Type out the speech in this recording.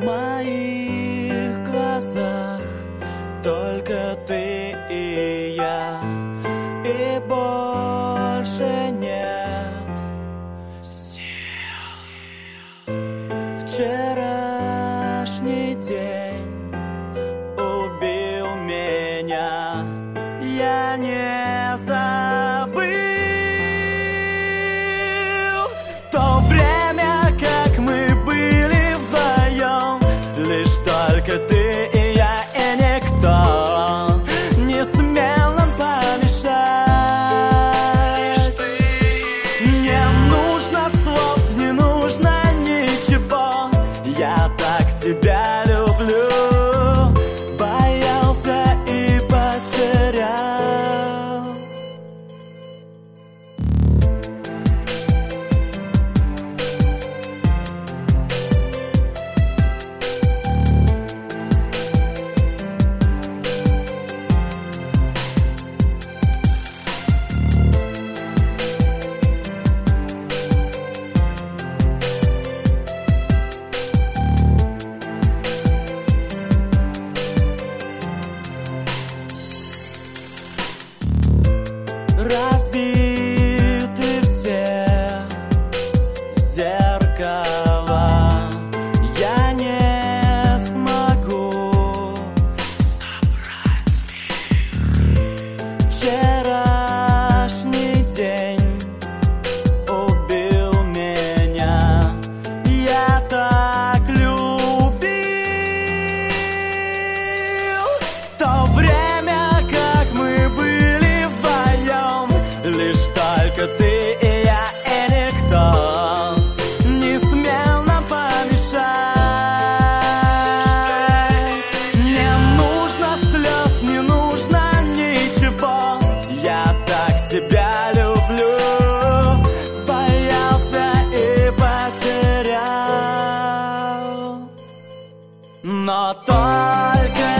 моих глазах только ты и я, и больше нет сил. Вчерашний день убил меня, я не забыл то время, как мы были вдвоем, лишь только ты и я, и никто не смел нам помешать. Не нужно слов, не нужно ничего, я так тебя люблю, боялся и потерял. Разбиты все зеркала, я не смогу собрать их. Вчерашний день убил меня, я так любил то время, как мы были вдвоем, лишь только ты и я, и никто не смел нам помешать. Не нужно слез, не нужно ничего, я так тебя люблю, боялся и потерял. Но только